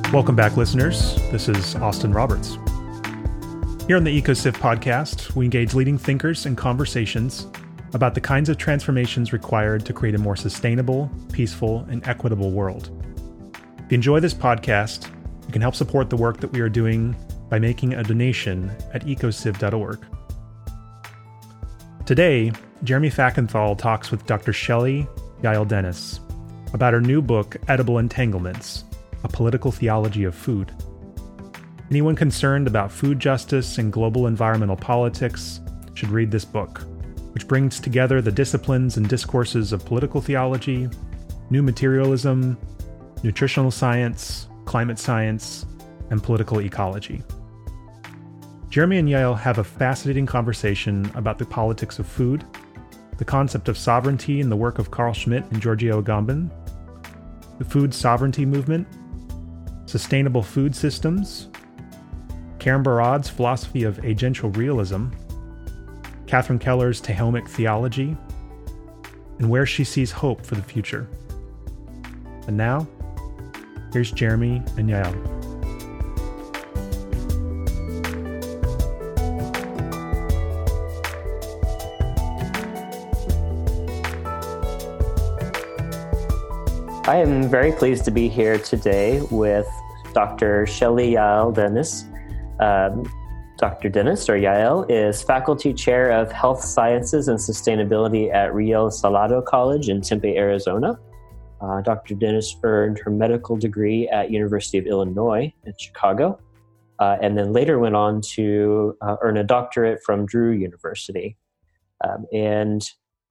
Welcome back, listeners. This is Austin Roberts. Here on the EcoCiv podcast, we engage leading thinkers in conversations about the kinds of transformations required to create a more sustainable, peaceful, and equitable world. If you enjoy this podcast, you can help support the work that we are doing by making a donation at ecociv.org. Today, Jeremy Fackenthal talks with Dr. Shelley Yael Dennis about her new book, Edible Entanglements: A Political Theology of Food. Anyone concerned about food justice and global environmental politics should read this book, which brings together the disciplines and discourses of political theology, new materialism, nutritional science, climate science, and political ecology. Jeremy and Yael have a fascinating conversation about the politics of food, the concept of sovereignty in the work of Carl Schmitt and Giorgio Agamben, the food sovereignty movement, sustainable food systems, Karen Barad's philosophy of agential realism, Catherine Keller's Tehomic theology, and where she sees hope for the future. And now, here's Jeremy and Yael. I am very pleased to be here today with Dr. Shelley Yael Dennis. Dr. Dennis, or Yael, is Faculty Chair of Health Sciences and Sustainability at Real Salado College in Tempe, Arizona. Dr. Dennis earned her medical degree at University of Illinois in Chicago, and then later went on to earn a doctorate from Drew University. And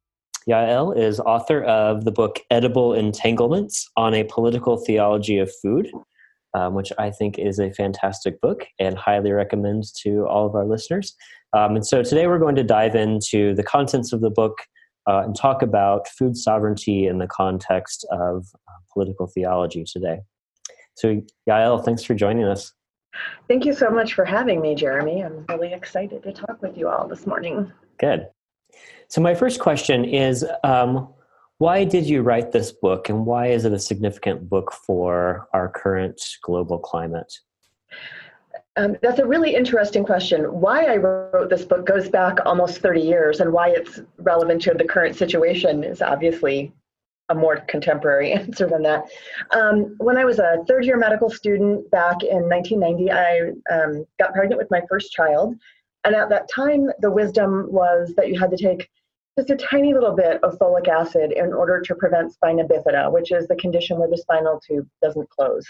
Yael is author of the book Edible Entanglements on a Political Theology of Food, which I think is a fantastic book and highly recommend to all of our listeners. And so today we're going to dive into the contents of the book and talk about food sovereignty in the context of political theology today. So Yael, thanks for joining us. Thank you so much for having me, Jeremy. I'm really excited to talk with you all this morning. Good. So my first question is, why did you write this book, and why is it a significant book for our current global climate? That's a really interesting question. Why I wrote this book goes back almost 30 years, and why it's relevant to the current situation is obviously a more contemporary answer than that. When I was a third-year medical student back in 1990, I got pregnant with my first child. And at that time, the wisdom was that you had to take just a tiny little bit of folic acid in order to prevent spina bifida, which is the condition where the spinal tube doesn't close.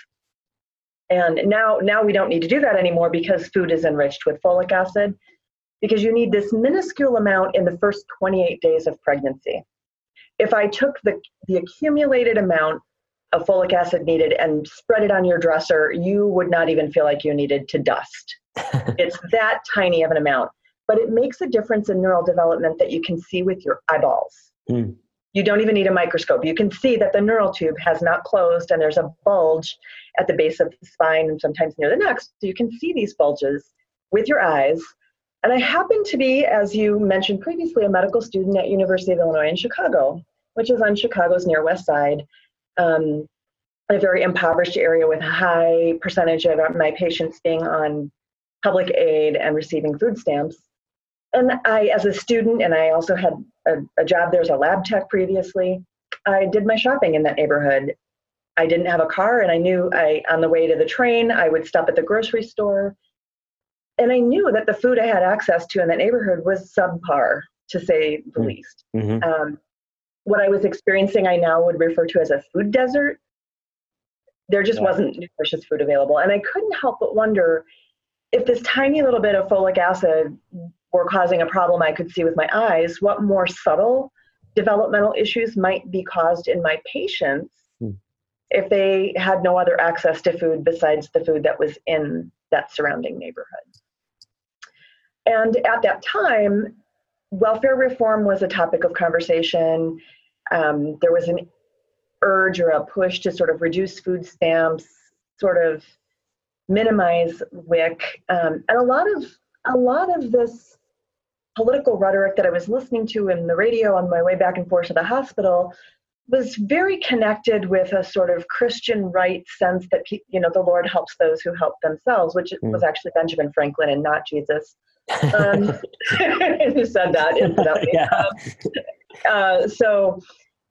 And now we don't need to do that anymore because food is enriched with folic acid, because you need this minuscule amount in the first 28 days of pregnancy. If I took the accumulated amount of folic acid needed and spread it on your dresser, you would not even feel like you needed to dust. It's that tiny of an amount, but it makes a difference in neural development that you can see with your eyeballs. Mm. You don't even need a microscope. You can see that the neural tube has not closed and there's a bulge at the base of the spine and sometimes near the neck. So you can see these bulges with your eyes. And I happen to be, as you mentioned previously, a medical student at University of Illinois in Chicago, which is on Chicago's near west side. A very impoverished area with a high percentage of my patients being on public aid and receiving food stamps. And I, as a student, and I also had a job there as a lab tech previously, I did my shopping in that neighborhood. I didn't have a car, and I knew on the way to the train, I would stop at the grocery store. And I knew that the food I had access to in that neighborhood was subpar, to say the least. Mm-hmm. What I was experiencing, I now would refer to as a food desert. There just wasn't nutritious food available. And I couldn't help but wonder if this tiny little bit of folic acid were causing a problem I could see with my eyes, what more subtle developmental issues might be caused in my patients if they had no other access to food besides the food that was in that surrounding neighborhood. And at that time, welfare reform was a topic of conversation. There was an urge or a push to sort of reduce food stamps, sort of minimize WIC, and a lot of this political rhetoric that I was listening to in the radio on my way back and forth to the hospital was very connected with a sort of Christian right sense that, the Lord helps those who help themselves, which was actually Benjamin Franklin and not Jesus. Who said that, incidentally. Yeah. So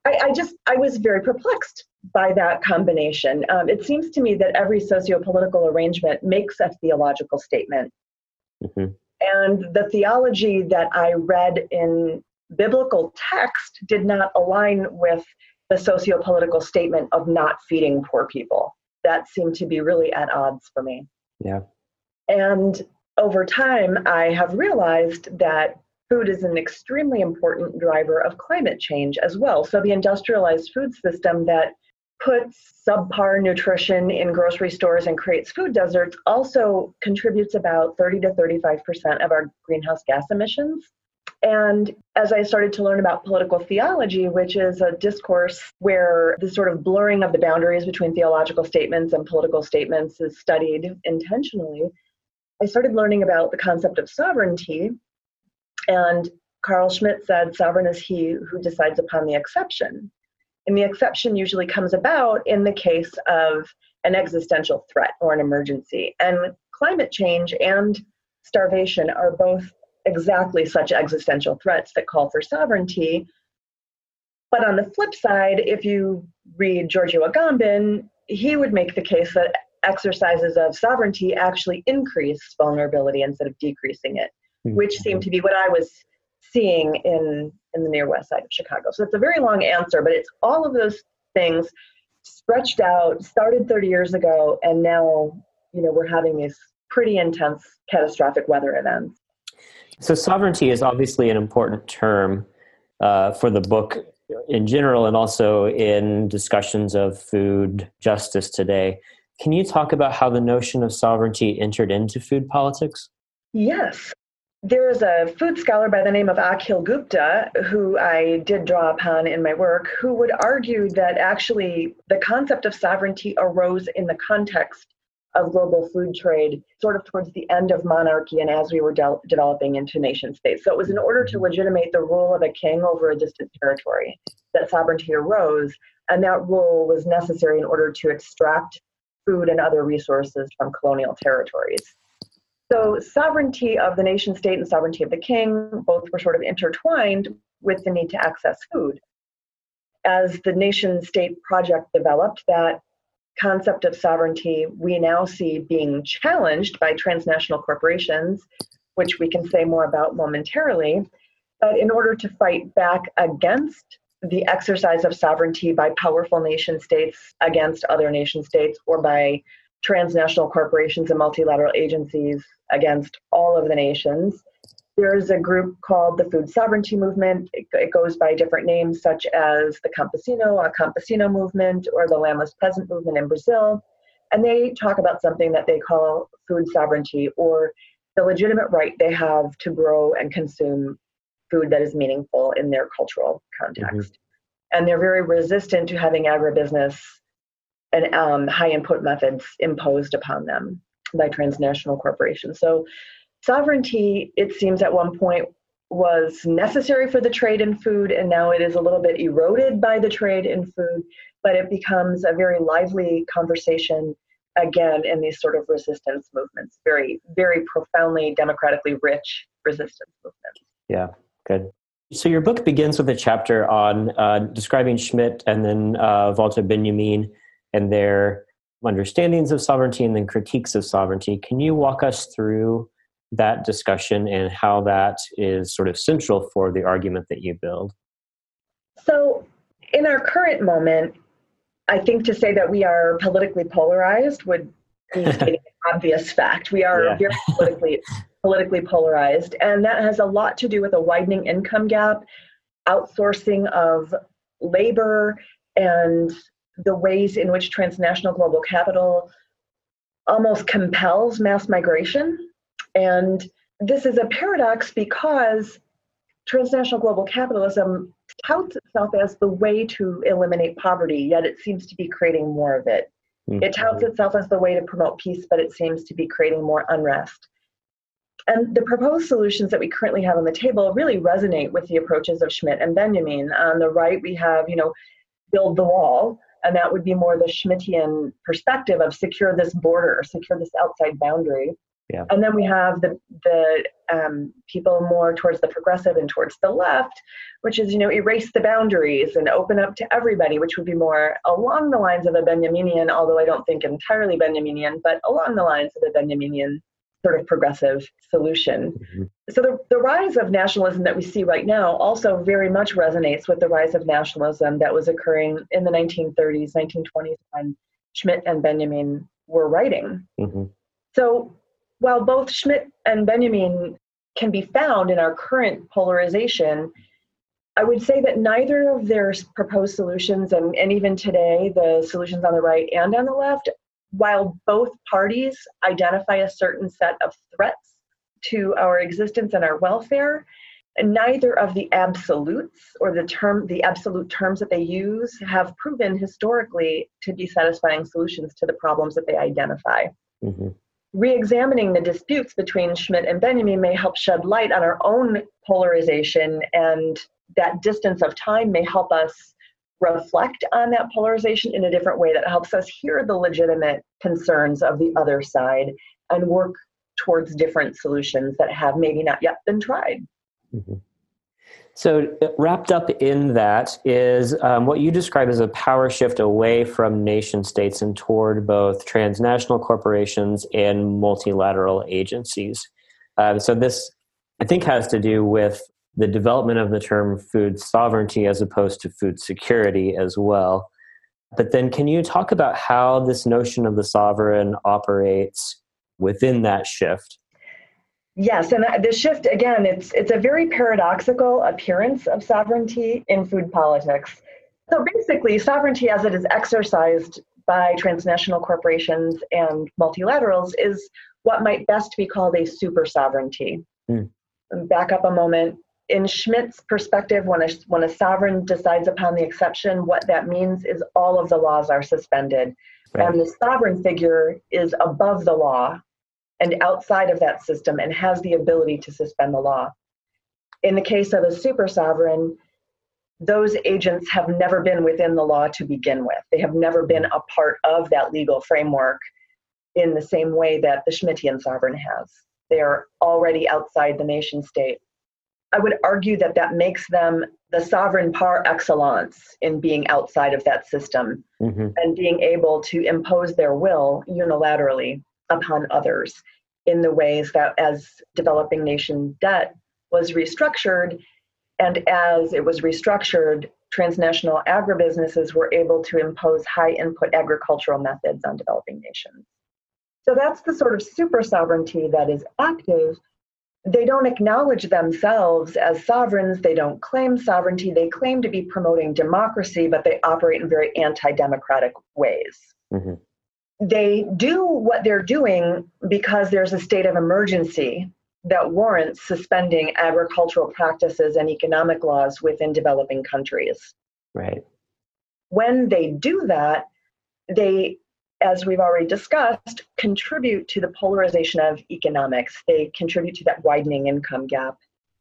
I was very perplexed by that combination. It seems to me that every socio-political arrangement makes a theological statement. Mm-hmm. And the theology that I read in biblical text did not align with the socio-political statement of not feeding poor people. That seemed to be really at odds for me. Yeah. And over time, I have realized that food is an extremely important driver of climate change as well. So the industrialized food system that puts subpar nutrition in grocery stores and creates food deserts also contributes about 30 to 35% of our greenhouse gas emissions. And as I started to learn about political theology, which is a discourse where the sort of blurring of the boundaries between theological statements and political statements is studied intentionally, I started learning about the concept of sovereignty. And Carl Schmitt said, sovereign is he who decides upon the exception. And the exception usually comes about in the case of an existential threat or an emergency. And climate change and starvation are both exactly such existential threats that call for sovereignty. But on the flip side, if you read Giorgio Agamben, he would make the case that exercises of sovereignty actually increase vulnerability instead of decreasing it, which seemed to be what I was seeing in the near west side of Chicago. So it's a very long answer, but it's all of those things stretched out, started 30 years ago, and now, we're having these pretty intense catastrophic weather events. So sovereignty is obviously an important term for the book in general, and also in discussions of food justice today. Can you talk about how the notion of sovereignty entered into food politics? Yes. There is a food scholar by the name of Akhil Gupta, who I did draw upon in my work, who would argue that actually the concept of sovereignty arose in the context of global food trade, sort of towards the end of monarchy and as we were developing into nation states. So it was in order to legitimate the rule of a king over a distant territory that sovereignty arose, and that rule was necessary in order to extract food and other resources from colonial territories. So sovereignty of the nation state and sovereignty of the king, both were sort of intertwined with the need to access food. As the nation state project developed, that concept of sovereignty we now see being challenged by transnational corporations, which we can say more about momentarily. But in order to fight back against the exercise of sovereignty by powerful nation states against other nation states, or by transnational corporations and multilateral agencies against all of the nations, there is a group called the Food Sovereignty Movement. It goes by different names, such as the a Campesino movement, or the Landless Peasant movement in Brazil. And they talk about something that they call food sovereignty, or the legitimate right they have to grow and consume food that is meaningful in their cultural context. Mm-hmm. And they're very resistant to having agribusiness and high input methods imposed upon them by transnational corporations. So sovereignty, it seems at one point, was necessary for the trade in food, and now it is a little bit eroded by the trade in food, but it becomes a very lively conversation again in these sort of resistance movements, very, very profoundly democratically rich resistance movements. Yeah, good. So your book begins with a chapter on describing Schmitt and then Walter Benjamin and their understandings of sovereignty and then critiques of sovereignty. Can you walk us through that discussion and how that is sort of central for the argument that you build? So in our current moment, I think to say that we are politically polarized would be stating an obvious fact. We are very politically polarized, and that has a lot to do with a widening income gap, outsourcing of labor, and the ways in which transnational global capital almost compels mass migration. And this is a paradox because transnational global capitalism touts itself as the way to eliminate poverty, yet it seems to be creating more of it. Mm-hmm. It touts itself as the way to promote peace, but it seems to be creating more unrest. And the proposed solutions that we currently have on the table really resonate with the approaches of Schmitt and Benjamin. On the right, we have, build the wall. And that would be more the Schmittian perspective of secure this border, secure this outside boundary. Yeah. And then we have the people more towards the progressive and towards the left, which is, erase the boundaries and open up to everybody, which would be more along the lines of a Benjaminian, although I don't think entirely Benjaminian, but along the lines of a Benjaminian sort of progressive solution. Mm-hmm. So the rise of nationalism that we see right now also very much resonates with the rise of nationalism that was occurring in the 1930s, 1920s, when Schmitt and Benjamin were writing. Mm-hmm. So while both Schmitt and Benjamin can be found in our current polarization, I would say that neither of their proposed solutions, and even today, the solutions on the right and on the left, while both parties identify a certain set of threats to our existence and our welfare, neither of the absolutes or the absolute terms that they use have proven historically to be satisfying solutions to the problems that they identify. Mm-hmm. Re-examining the disputes between Schmitt and Benjamin may help shed light on our own polarization, and that distance of time may help us reflect on that polarization in a different way that helps us hear the legitimate concerns of the other side and work towards different solutions that have maybe not yet been tried. Mm-hmm. So wrapped up in that is what you describe as a power shift away from nation states and toward both transnational corporations and multilateral agencies. So this, I think, has to do with the development of the term food sovereignty as opposed to food security as well. But then can you talk about how this notion of the sovereign operates within that shift? Yes, and the shift, again, it's a very paradoxical appearance of sovereignty in food politics. So basically, sovereignty as it is exercised by transnational corporations and multilaterals is what might best be called a super sovereignty. Back up a moment. In Schmitt's perspective, when a sovereign decides upon the exception, what that means is all of the laws are suspended. Right. And the sovereign figure is above the law and outside of that system and has the ability to suspend the law. In the case of a super sovereign, those agents have never been within the law to begin with. They have never been a part of that legal framework in the same way that the Schmittian sovereign has. They are already outside the nation state. I would argue that that makes them the sovereign par excellence in being outside of that system and being able to impose their will unilaterally upon others in the ways that as developing nation debt was restructured, and as it was restructured, transnational agribusinesses were able to impose high input agricultural methods on developing nations. So that's the sort of super sovereignty that is active. They don't acknowledge themselves as sovereigns. They don't claim sovereignty. They claim to be promoting democracy, but they operate in very anti-democratic ways. Mm-hmm. They do what they're doing because there's a state of emergency that warrants suspending agricultural practices and economic laws within developing countries. Right. When they do that, they, as we've already discussed, contribute to the polarization of economics. They contribute to that widening income gap.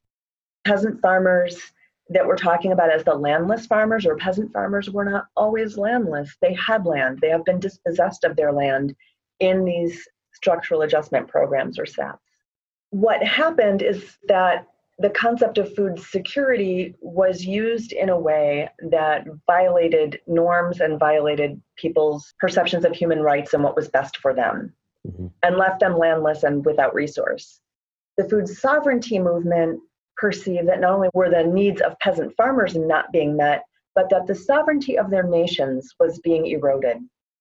Peasant farmers that we're talking about as the landless farmers or peasant farmers were not always landless. They had land. They have been dispossessed of their land in these structural adjustment programs or SAPs. What happened is that the concept of food security was used in a way that violated norms and violated people's perceptions of human rights and what was best for them, and left them landless and without resource. The food sovereignty movement perceived that not only were the needs of peasant farmers not being met, but that the sovereignty of their nations was being eroded.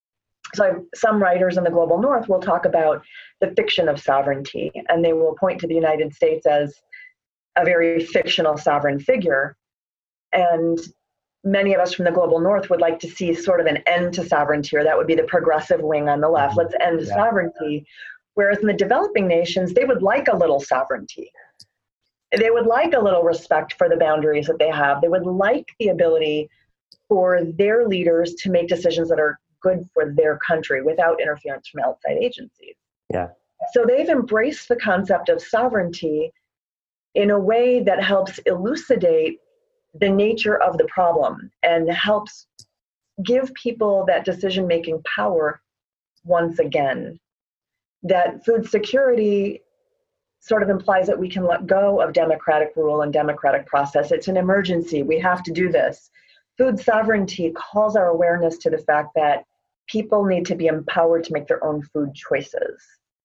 So some writers in the global north will talk about the fiction of sovereignty, and they will point to the United States as a very fictional sovereign figure. And many of us from the global north would like to see sort of an end to sovereignty, or that would be the progressive wing on the left. Let's end sovereignty. Whereas in the developing nations, they would like a little sovereignty. They would like a little respect for the boundaries that they have. They would like the ability for their leaders to make decisions that are good for their country without interference from outside agencies. Yeah. So they've embraced the concept of sovereignty in a way that helps elucidate the nature of the problem and helps give people that decision-making power once again. That food security sort of implies that we can let go of democratic rule and democratic process. It's an emergency. We have to do this. Food sovereignty calls our awareness to the fact that people need to be empowered to make their own food choices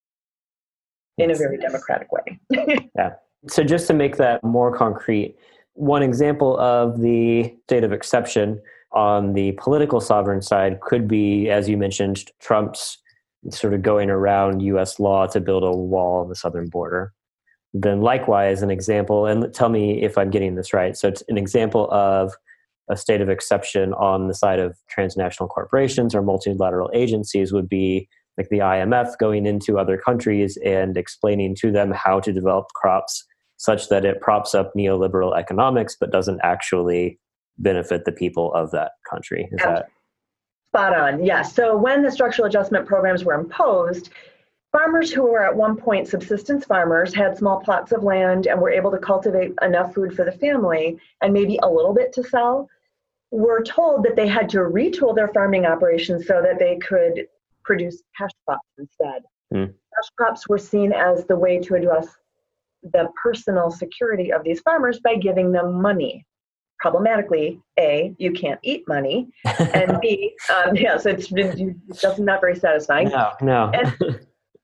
in a very democratic way. Yeah. So just to make that more concrete, one example of the state of exception on the political sovereign side could be, as you mentioned, Trump's sort of going around U.S. law to build a wall on the southern border. Then likewise, an example, and tell me if I'm getting this right. So it's an example of a state of exception on the side of transnational corporations or multilateral agencies would be like the IMF going into other countries and explaining to them how to develop crops such that it props up neoliberal economics but doesn't actually benefit the people of that country. Is that spot on? Yes. So when the structural adjustment programs were imposed, farmers who were at one point subsistence farmers had small plots of land and were able to cultivate enough food for the family and maybe a little bit to sell, were told that they had to retool their farming operations so that they could produce cash crops instead. Cash crops were seen as the way to address the personal security of these farmers by giving them money. Problematically, A, you can't eat money, and B, so it's just not very satisfying. No. And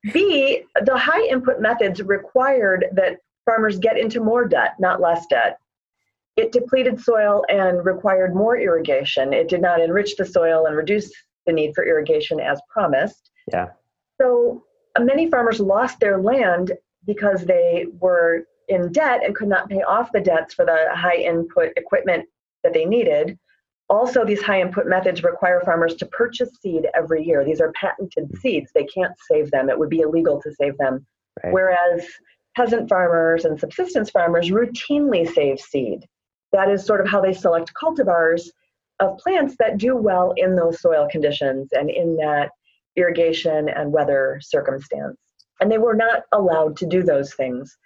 B, the high input methods required that farmers get into more debt, not less debt. It depleted soil and required more irrigation. It did not enrich the soil and reduce the need for irrigation as promised. Yeah. So many farmers lost their land because they were in debt and could not pay off the debts for the high input equipment that they needed. Also, these high input methods require farmers to purchase seed every year. These are patented seeds. They can't save them. It would be illegal to save them. Right. Whereas peasant farmers and subsistence farmers routinely save seed. That is sort of how they select cultivars of plants that do well in those soil conditions and in that irrigation and weather circumstance. And they were not allowed to do those things.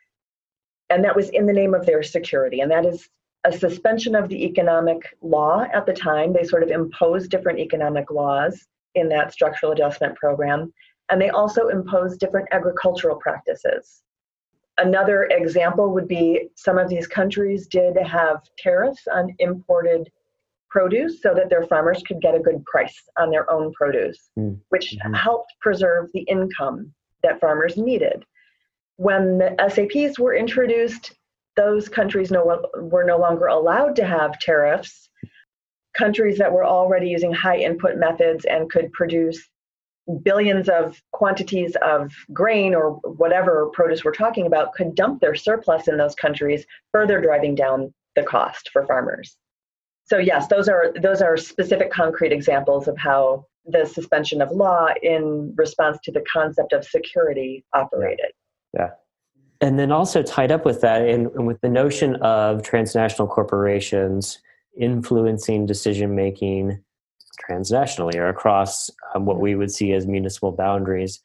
And that was in the name of their security. And that is a suspension of the economic law at the time. They sort of imposed different economic laws in that structural adjustment program. And they also imposed different agricultural practices. Another example would be some of these countries did have tariffs on imported produce so that their farmers could get a good price on their own produce, which helped preserve the income that farmers needed. When the SAPs were introduced, those countries were no longer allowed to have tariffs. Countries that were already using high input methods and could produce billions of quantities of grain or whatever produce we're talking about could dump their surplus in those countries, further driving down the cost for farmers. So yes, those are specific concrete examples of how the suspension of law in response to the concept of security operated. Yeah. And then also tied up with that and with the notion of transnational corporations influencing decision-making transnationally or across what we would see as municipal boundaries.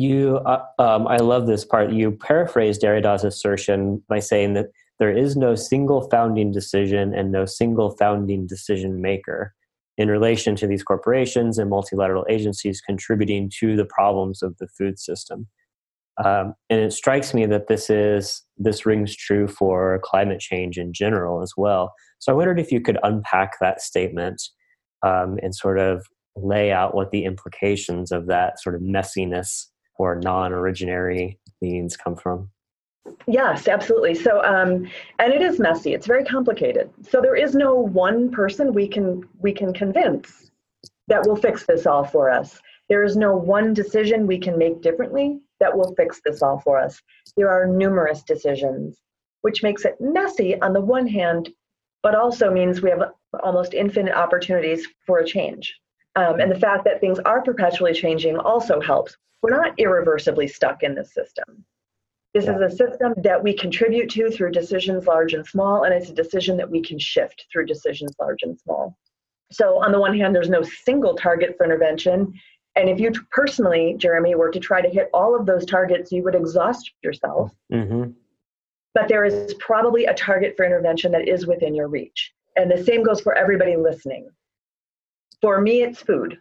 I love this part. You paraphrased Derrida's assertion by saying that there is no single founding decision and no single founding decision maker in relation to these corporations and multilateral agencies contributing to the problems of the food system. And it strikes me that this rings true for climate change in general as well. So I wondered if you could unpack that statement and sort of lay out what the implications of that sort of messiness or non-originary means come from. Yes, absolutely. So, and it is messy. It's very complicated. So there is no one person we can convince that will fix this all for us. There is no one decision we can make differently that will fix this all for us. There are numerous decisions, which makes it messy on the one hand, but also means we have almost infinite opportunities for a change. And the fact that things are perpetually changing also helps. We're not irreversibly stuck in this system. This is a system that we contribute to through decisions large and small, and it's a decision that we can shift through decisions large and small. So on the one hand, there's no single target for intervention. And if you personally, Jeremy, were to try to hit all of those targets, you would exhaust yourself. Mm-hmm. But there is probably a target for intervention that is within your reach. And the same goes for everybody listening. For me, it's food.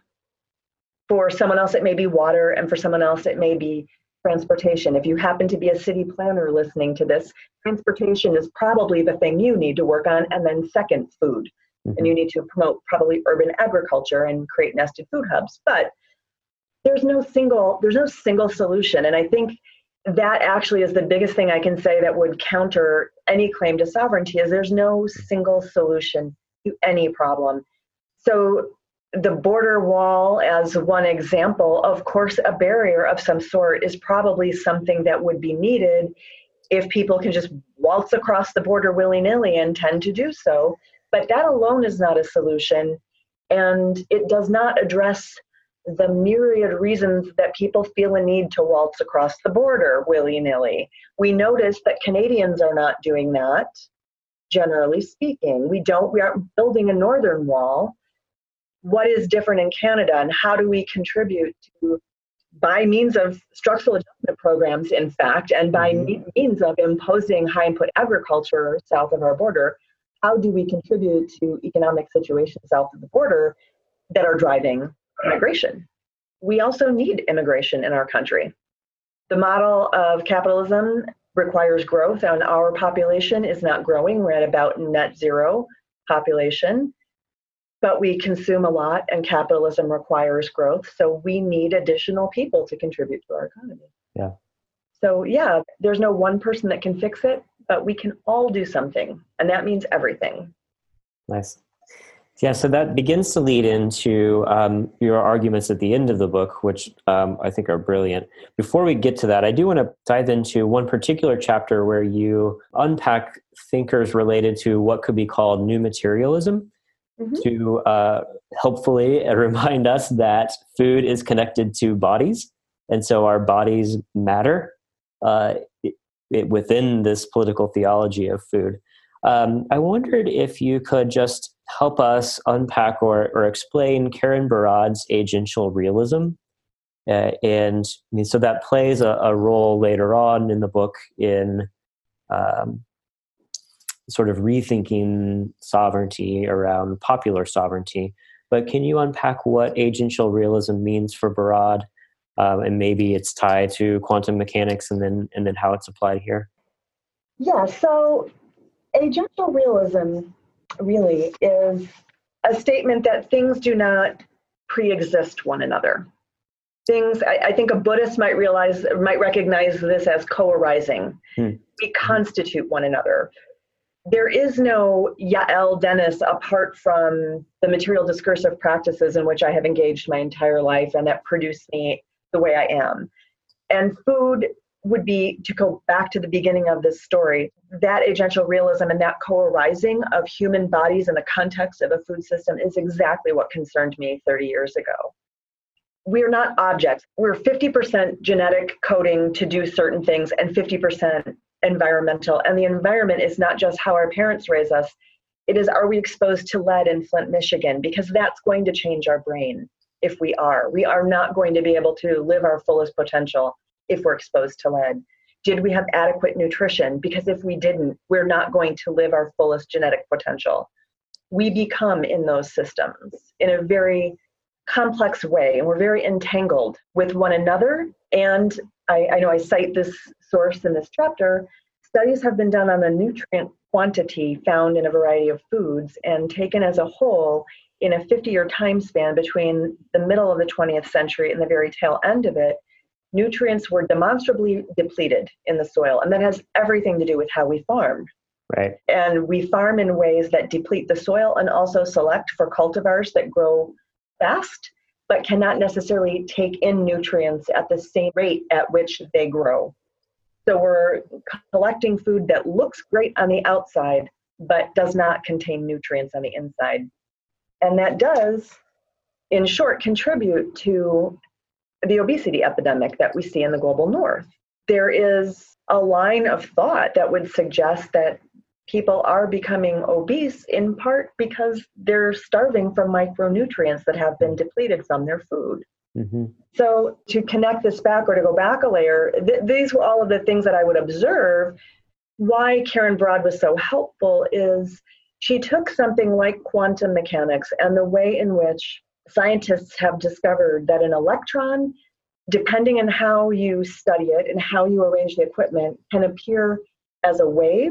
For someone else, it may be water, and for someone else, it may be transportation. If you happen to be a city planner listening to this, transportation is probably the thing you need to work on, and then second, food. And you need to promote probably urban agriculture and create nested food hubs. But there's no single solution. And I think that actually is the biggest thing I can say that would counter any claim to sovereignty, is there's no single solution to any problem. So the border wall, as one example, of course, a barrier of some sort is probably something that would be needed if people can just waltz across the border willy-nilly and tend to do so. But that alone is not a solution, and it does not address the myriad reasons that people feel a need to waltz across the border willy-nilly. We notice that Canadians are not doing that, generally speaking. We aren't building a northern wall. What is different in Canada, and how do we contribute to, by means of structural adjustment programs, in fact, and by means of imposing high input agriculture south of our border, how do we contribute to economic situations south of the border that are driving migration? We also need immigration in our country. The model of capitalism requires growth, and our population is not growing. We're at about net zero population, but we consume a lot, and capitalism requires growth. So we need additional people to contribute to our economy. Yeah. So yeah, there's no one person that can fix it, but we can all do something, and that means everything. Nice. Yeah, so that begins to lead into your arguments at the end of the book, which I think are brilliant. Before we get to that, I do want to dive into one particular chapter where you unpack thinkers related to what could be called new materialism, to hopefully remind us that food is connected to bodies, and so our bodies matter within this political theology of food. I wondered if you could just help us unpack or explain Karen Barad's agential realism. And I mean, so that plays a role later on in the book in sort of rethinking sovereignty around popular sovereignty. But can you unpack what agential realism means for Barad? And maybe it's tied to quantum mechanics and then how it's applied here? Yeah, so agential realism really is a statement that things do not pre-exist one another. Things, I think a Buddhist might recognize this as co-arising. We constitute one another. There is no Yael Dennis apart from the material discursive practices in which I have engaged my entire life and that produce me the way I am. And food would be, to go back to the beginning of this story, that agential realism and that co-arising of human bodies in the context of a food system is exactly what concerned me 30 years ago. We're not objects. We're 50% genetic coding to do certain things and 50% environmental. And the environment is not just how our parents raise us. It is, are we exposed to lead in Flint, Michigan? Because that's going to change our brain if we are. We are not going to be able to live our fullest potential if we're exposed to lead. Did we have adequate nutrition? Because if we didn't, we're not going to live our fullest genetic potential. We become in those systems in a very complex way, and we're very entangled with one another. And I know I cite this source in this chapter. Studies have been done on the nutrient quantity found in a variety of foods, and taken as a whole in a 50-year time span between the middle of the 20th century and the very tail end of it, nutrients were demonstrably depleted in the soil. And that has everything to do with how we farm. Right. And we farm in ways that deplete the soil and also select for cultivars that grow fast, but cannot necessarily take in nutrients at the same rate at which they grow. So we're collecting food that looks great on the outside, but does not contain nutrients on the inside. And that does, in short, contribute to the obesity epidemic that we see in the global north. There is a line of thought that would suggest that people are becoming obese in part because they're starving from micronutrients that have been depleted from their food. So to connect this back, or to go back a layer, these were all of the things that I would observe. Why Karen Barad was so helpful is she took something like quantum mechanics and the way in which scientists have discovered that an electron, depending on how you study it and how you arrange the equipment, can appear as a wave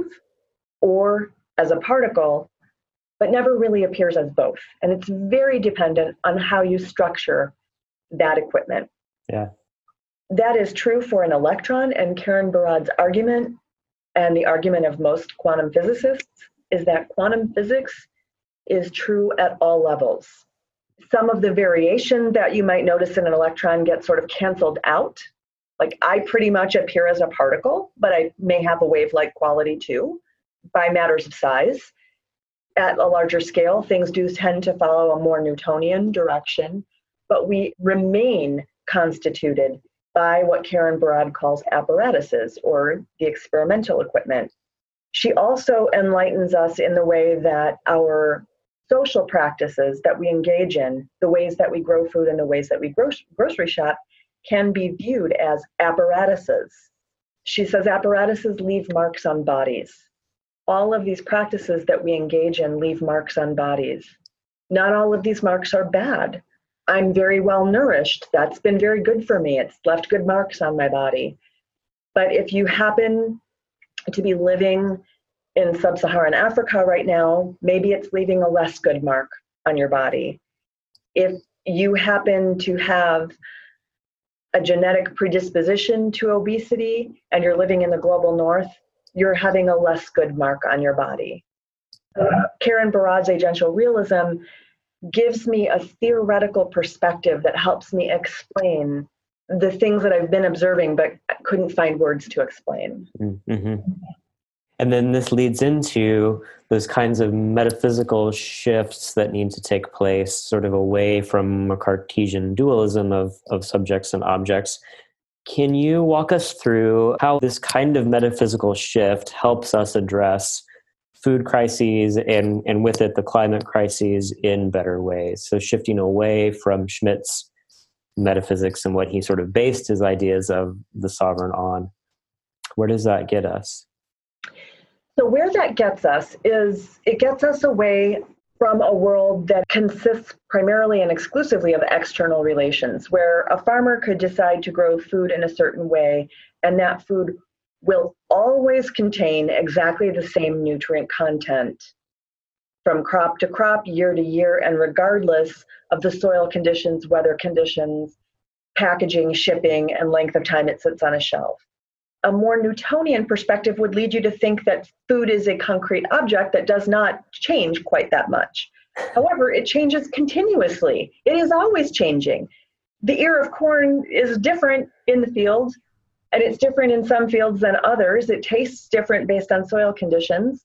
or as a particle, but never really appears as both. And it's very dependent on how you structure that equipment. Yeah. That is true for an electron, and Karen Barad's argument, and the argument of most quantum physicists, is that quantum physics is true at all levels. Some of the variation that you might notice in an electron gets sort of canceled out. Like, I pretty much appear as a particle, but I may have a wave-like quality too, by matters of size. At a larger scale, things do tend to follow a more Newtonian direction, but we remain constituted by what Karen Barad calls apparatuses, or the experimental equipment. She also enlightens us in the way that our social practices that we engage in, the ways that we grow food and the ways that we grocery shop, can be viewed as apparatuses. She says apparatuses leave marks on bodies. All of these practices that we engage in leave marks on bodies. Not all of these marks are bad. I'm very well nourished. That's been very good for me. It's left good marks on my body. But if you happen to be living in sub-Saharan Africa right now, maybe it's leaving a less good mark on your body. If you happen to have a genetic predisposition to obesity and you're living in the global north, you're having a less good mark on your body. Karen Barad's agential realism gives me a theoretical perspective that helps me explain the things that I've been observing but couldn't find words to explain. Mm-hmm. And then this leads into those kinds of metaphysical shifts that need to take place, sort of away from a Cartesian dualism of subjects and objects. Can you walk us through how this kind of metaphysical shift helps us address food crises and with it the climate crises in better ways? So shifting away from Schmitt's metaphysics and what he sort of based his ideas of the sovereign on. Where does that get us? So where that gets us is it gets us away from a world that consists primarily and exclusively of external relations, where a farmer could decide to grow food in a certain way, and that food will always contain exactly the same nutrient content from crop to crop, year to year, and regardless of the soil conditions, weather conditions, packaging, shipping, and length of time it sits on a shelf. A more Newtonian perspective would lead you to think that food is a concrete object that does not change quite that much. However, it changes continuously. It is always changing. The ear of corn is different in the field, and it's different in some fields than others. It tastes different based on soil conditions,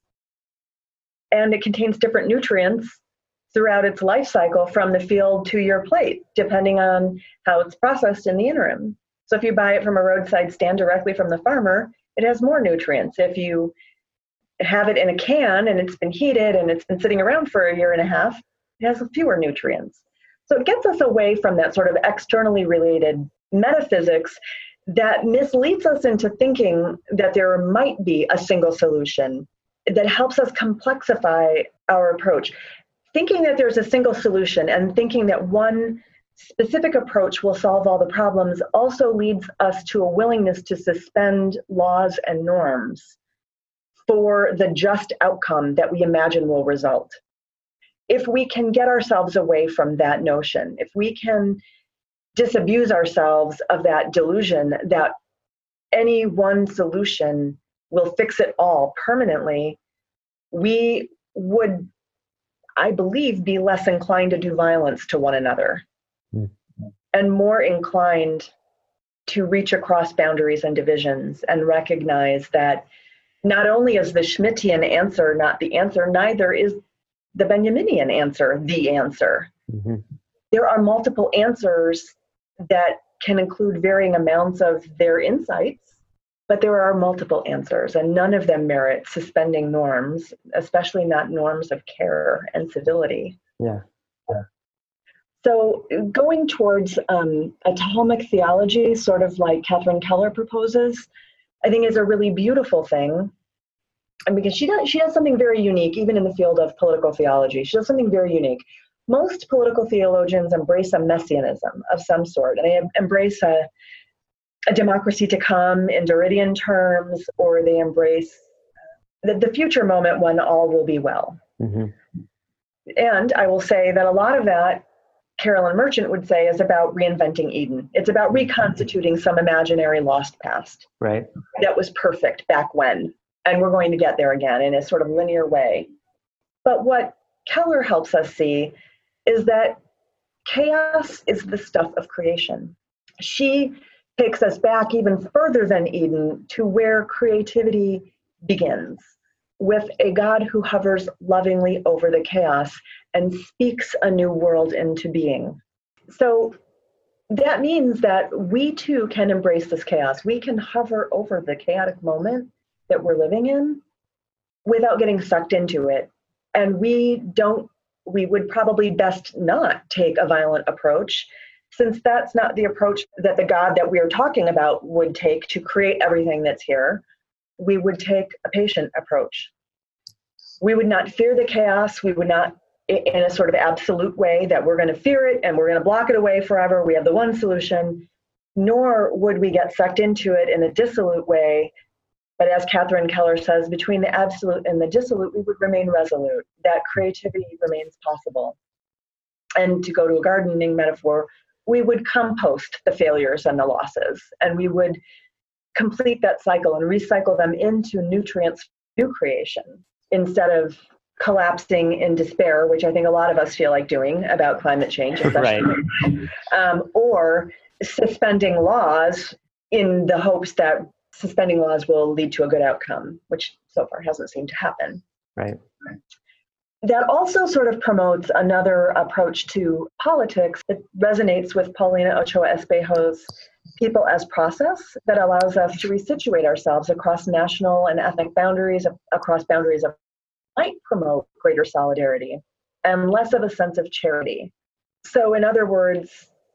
and it contains different nutrients throughout its life cycle from the field to your plate, depending on how it's processed in the interim. So if you buy it from a roadside stand directly from the farmer, it has more nutrients. If you have it in a can and it's been heated and it's been sitting around for a year and a half, it has fewer nutrients. So it gets us away from that sort of externally related metaphysics that misleads us into thinking that there might be a single solution that helps us complexify our approach. Thinking that there's a single solution and thinking that one specific approach will solve all the problems also leads us to a willingness to suspend laws and norms for the just outcome that we imagine will result. If we can get ourselves away from that notion, if we can disabuse ourselves of that delusion that any one solution will fix it all permanently, we would, I believe, be less inclined to do violence to one another and more inclined to reach across boundaries and divisions and recognize that not only is the Schmittian answer not the answer, neither is the Benjaminian answer the answer. Mm-hmm. There are multiple answers that can include varying amounts of their insights, but there are multiple answers, and none of them merit suspending norms, especially not norms of care and civility. Yeah. So going towards atomic theology, sort of like Catherine Keller proposes, I think is a really beautiful thing. And because she does something very unique, even in the field of political theology. She does something very unique. most political theologians embrace a messianism of some sort, and they embrace a democracy to come in Derridian terms, or they embrace the future moment when all will be well. Mm-hmm. And I will say that a lot of that, Carolyn Merchant would say, is about reinventing Eden. It's about reconstituting some imaginary lost past. Right. That was perfect back when, and we're going to get there again in a sort of linear way. But what Keller helps us see is that chaos is the stuff of creation. She takes us back even further than Eden to where creativity begins, with a God who hovers lovingly over the chaos and speaks a new world into being. So that means that we too can embrace this chaos. We can hover over the chaotic moment that we're living in without getting sucked into it. And we would probably best not take a violent approach, since that's not the approach that the God that we are talking about would take to create everything that's here. We would take a patient approach. We would not fear the chaos. We would not, in a sort of absolute way, that we're going to fear it and we're going to block it away forever. We have the one solution. Nor would we get sucked into it in a dissolute way. But as Catherine Keller says, between the absolute and the dissolute, we would remain resolute, that creativity remains possible. And to go to a gardening metaphor, we would compost the failures and the losses, and we would complete that cycle and recycle them into nutrients, new creation, instead of collapsing in despair, which I think a lot of us feel like doing about climate change, especially, right. Or suspending laws in the hopes that suspending laws will lead to a good outcome, which so far hasn't seemed to happen. Right. That also sort of promotes another approach to politics that resonates with Paulina Ochoa Espejo's People as Process, that allows us to resituate ourselves across national and ethnic boundaries, across boundaries of might promote greater solidarity and less of a sense of charity. So in other words,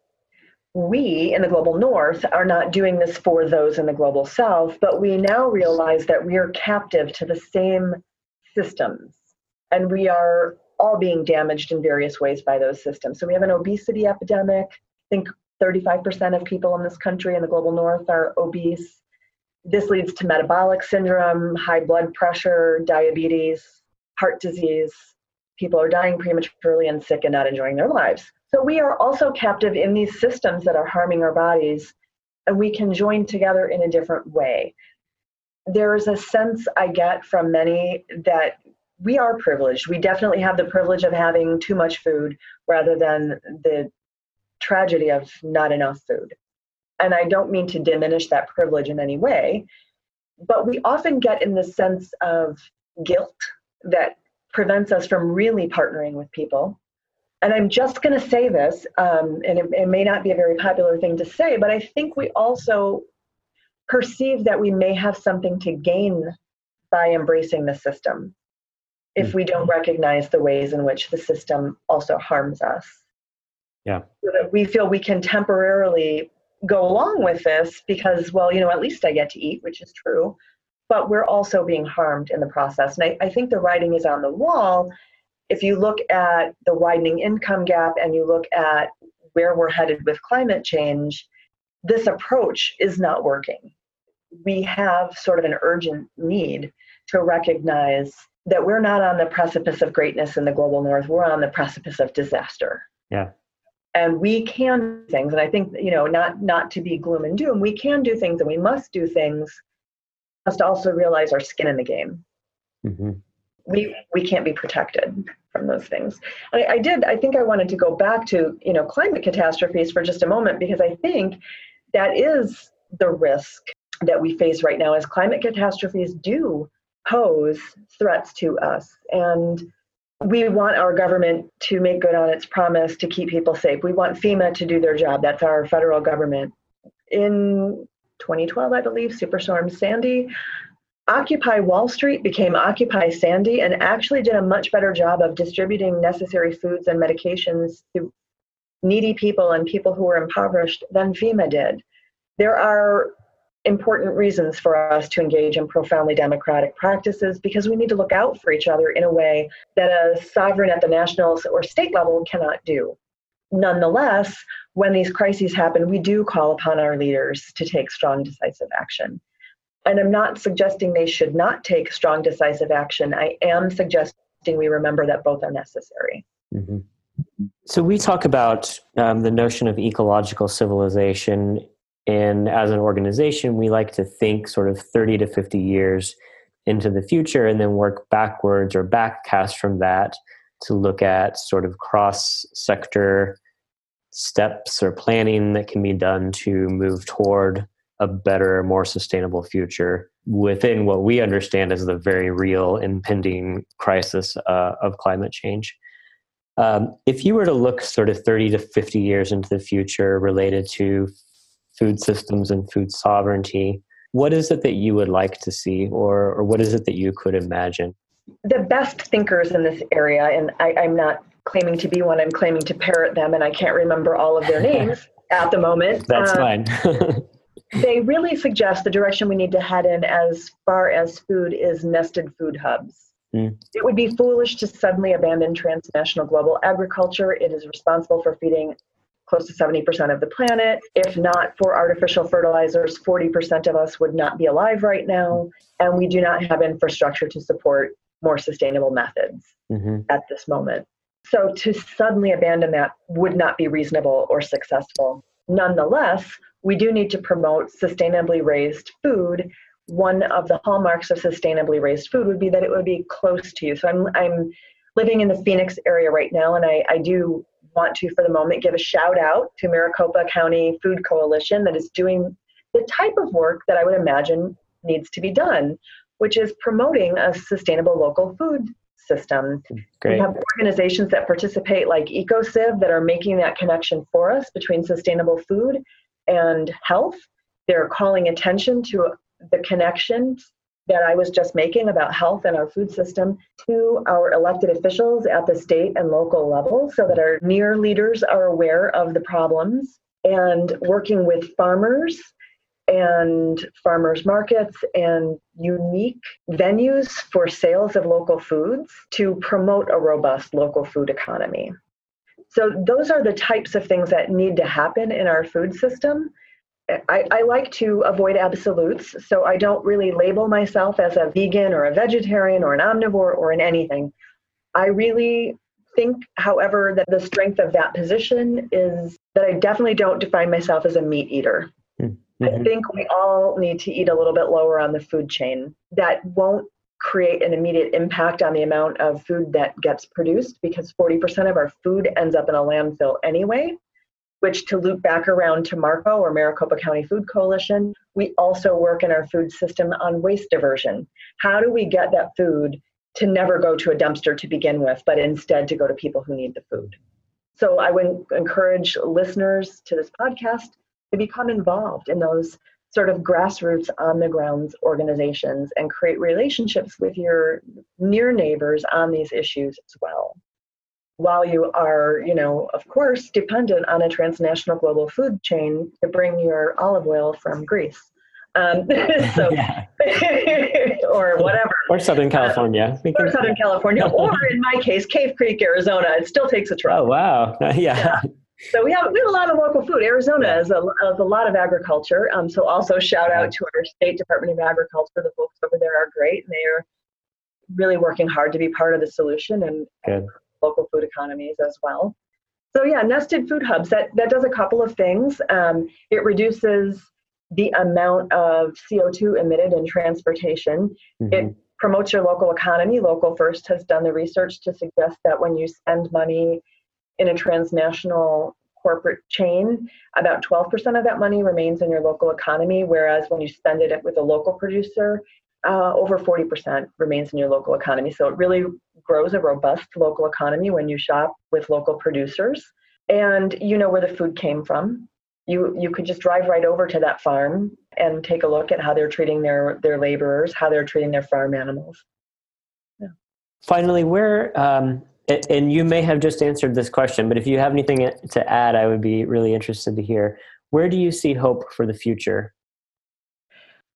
we in the global north are not doing this for those in the global south, but we now realize that we are captive to the same systems, and we are all being damaged in various ways by those systems. So we have an obesity epidemic. I think 35% of people in this country in the global north are obese. This leads to metabolic syndrome, high blood pressure, diabetes, heart disease. People are dying prematurely and sick and not enjoying their lives. So we are also captive in these systems that are harming our bodies, and we can join together in a different way. There is a sense I get from many that we are privileged. We definitely have the privilege of having too much food rather than the tragedy of not enough food. And I don't mean to diminish that privilege in any way, but we often get in the sense of guilt that prevents us from really partnering with people. And I'm just going to say this, and it may not be a very popular thing to say, but I think we also perceive that we may have something to gain by embracing the system if we don't recognize the ways in which the system also harms us. Yeah. So that we feel we can temporarily go along with this because, well, at least I get to eat, which is true, but we're also being harmed in the process. And I think the writing is on the wall. If you look at the widening income gap and you look at where we're headed with climate change, this approach is not working. We have sort of an urgent need to recognize that we're not on the precipice of greatness in the global north, we're on the precipice of disaster. Yeah. And we can do things, and I think, not to be gloom and doom, we can do things and we must do things, must also realize our skin in the game. Mm-hmm. We can't be protected from those things. I think I wanted to go back to, climate catastrophes for just a moment, because I think that is the risk that we face right now, as climate catastrophes do pose threats to us. And we want our government to make good on its promise to keep people safe. We want FEMA to do their job. That's our federal government. In 2012, I believe, Superstorm Sandy, Occupy Wall Street became Occupy Sandy and actually did a much better job of distributing necessary foods and medications to needy people and people who were impoverished than FEMA did. There are important reasons for us to engage in profoundly democratic practices, because we need to look out for each other in a way that a sovereign at the national or state level cannot do. Nonetheless, when these crises happen, we do call upon our leaders to take strong, decisive action. And I'm not suggesting they should not take strong, decisive action. I am suggesting we remember that both are necessary. Mm-hmm. So we talk about the notion of ecological civilization, and as an organization, we like to think sort of 30 to 50 years into the future and then work backwards or backcast from that to look at sort of cross-sector steps or planning that can be done to move toward a better, more sustainable future within what we understand as the very real impending crisis of climate change. If you were to look sort of 30 to 50 years into the future related to food systems and food sovereignty, what is it that you would like to see, or what is it that you could imagine? The best thinkers in this area, and I'm not claiming to be one, I'm claiming to parrot them, and I can't remember all of their names at the moment. That's fine. They really suggest the direction we need to head in as far as food is nested food hubs. It would be foolish to suddenly abandon transnational global agriculture. It is responsible for feeding close to 70% of the planet. If not for artificial fertilizers, 40% of us would not be alive right now. And we do not have infrastructure to support more sustainable methods at this moment. So to suddenly abandon that would not be reasonable or successful. Nonetheless, we do need to promote sustainably raised food. One of the hallmarks of sustainably raised food would be that it would be close to you. So I'm living in the Phoenix area right now, and I do want to, for the moment, give a shout out to Maricopa County Food Coalition that is doing the type of work that I would imagine needs to be done, which is promoting a sustainable local food system. Great. We have organizations that participate like EcoCiv that are making that connection for us between sustainable food and health. They're calling attention to the connections that I was just making about health and our food system to our elected officials at the state and local level, so that our near leaders are aware of the problems, and working with farmers and farmers markets and unique venues for sales of local foods to promote a robust local food economy. So those are the types of things that need to happen in our food system. I like to avoid absolutes, so I don't really label myself as a vegan or a vegetarian or an omnivore or in anything. I really think, however, that the strength of that position is that I definitely don't define myself as a meat eater. I think we all need to eat a little bit lower on the food chain. That won't create an immediate impact on the amount of food that gets produced, because 40% of our food ends up in a landfill anyway, which, to loop back around to MARCO, or Maricopa County Food Coalition, we also work in our food system on waste diversion. How do we get that food to never go to a dumpster to begin with, but instead to go to people who need the food? So I would encourage listeners to this podcast to become involved in those sort of grassroots, on the ground organizations and create relationships with your near neighbors on these issues as well. While you are, of course, dependent on a transnational global food chain to bring your olive oil from Greece. Or whatever. Or Southern California. Or Southern California, or in my case, Cave Creek, Arizona. It still takes a trip. Oh, wow. Yeah. So we have a lot of local food. Arizona has a lot of agriculture. So also shout out to our State Department of Agriculture. The folks over there are great, and they are really working hard to be part of the solution and local food economies as well. So nested food hubs, that does a couple of things. It reduces the amount of CO2 emitted in transportation. It promotes your local economy. Local First has done the research to suggest that when you spend money in a transnational corporate chain, about 12% of that money remains in your local economy, whereas when you spend it with a local producer, over 40% remains in your local economy. So it really grows a robust local economy when you shop with local producers, and you know where the food came from. You could just drive right over to that farm and take a look at how they're treating their laborers, how they're treating their farm animals. Yeah. Finally, where, and you may have just answered this question, but if you have anything to add, I would be really interested to hear. Where do you see hope for the future?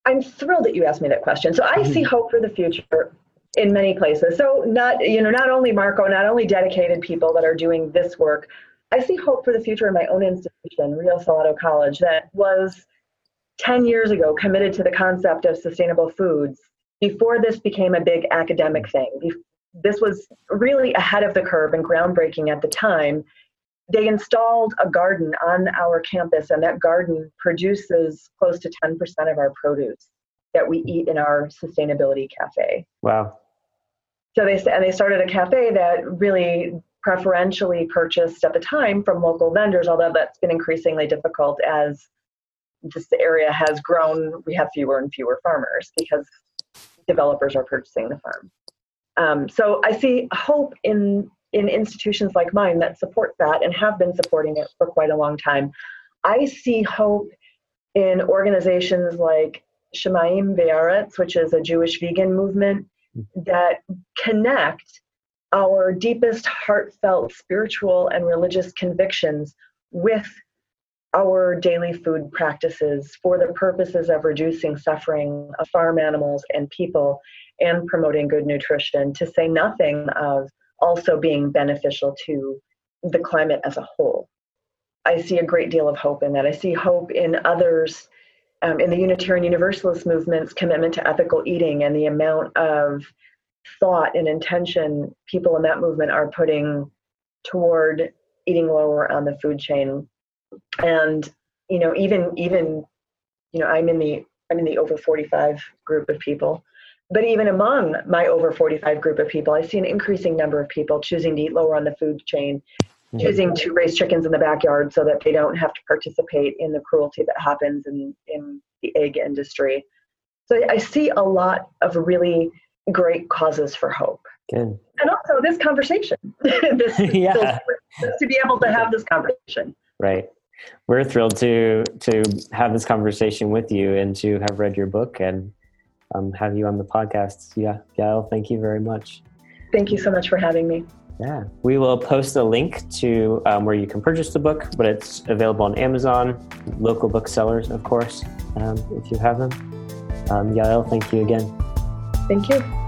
I'm thrilled that you asked me that question. So I see hope for the future in many places. So not only Marco, not only dedicated people that are doing this work, I see hope for the future in my own institution, Real Salado College, that was 10 years ago committed to the concept of sustainable foods before this became a big academic thing. This was really ahead of the curve and groundbreaking at the time. They installed a garden on our campus, and that garden produces close to 10% of our produce that we eat in our sustainability cafe. Wow. So they started a cafe that really preferentially purchased at the time from local vendors, although that's been increasingly difficult as this area has grown. We have fewer and fewer farmers because developers are purchasing the farm. So I see hope in institutions like mine that support that and have been supporting it for quite a long time. I see hope in organizations like Shemayim Ve'aretz, which is a Jewish vegan movement that connect our deepest heartfelt spiritual and religious convictions with our daily food practices for the purposes of reducing suffering of farm animals and people and promoting good nutrition, to say nothing of also being beneficial to the climate as a whole. I see a great deal of hope in that. I see hope in others, in the Unitarian Universalist movement's commitment to ethical eating and the amount of thought and intention people in that movement are putting toward eating lower on the food chain. And even I'm in the over 45 group of people, but even among my over 45 group of people, I see an increasing number of people choosing to eat lower on the food chain, choosing to raise chickens in the backyard so that they don't have to participate in the cruelty that happens in the egg industry. So I see a lot of really great causes for hope. Good. And also this conversation, to be able to have this conversation. Right. We're thrilled to have this conversation with you and to have read your book and have you on the podcast. Yeah, Yael, thank you very much. Thank you so much for having me. Yeah, we will post a link to where you can purchase the book, but it's available on Amazon, local booksellers, of course, if you have them. Yael, thank you again. Thank you.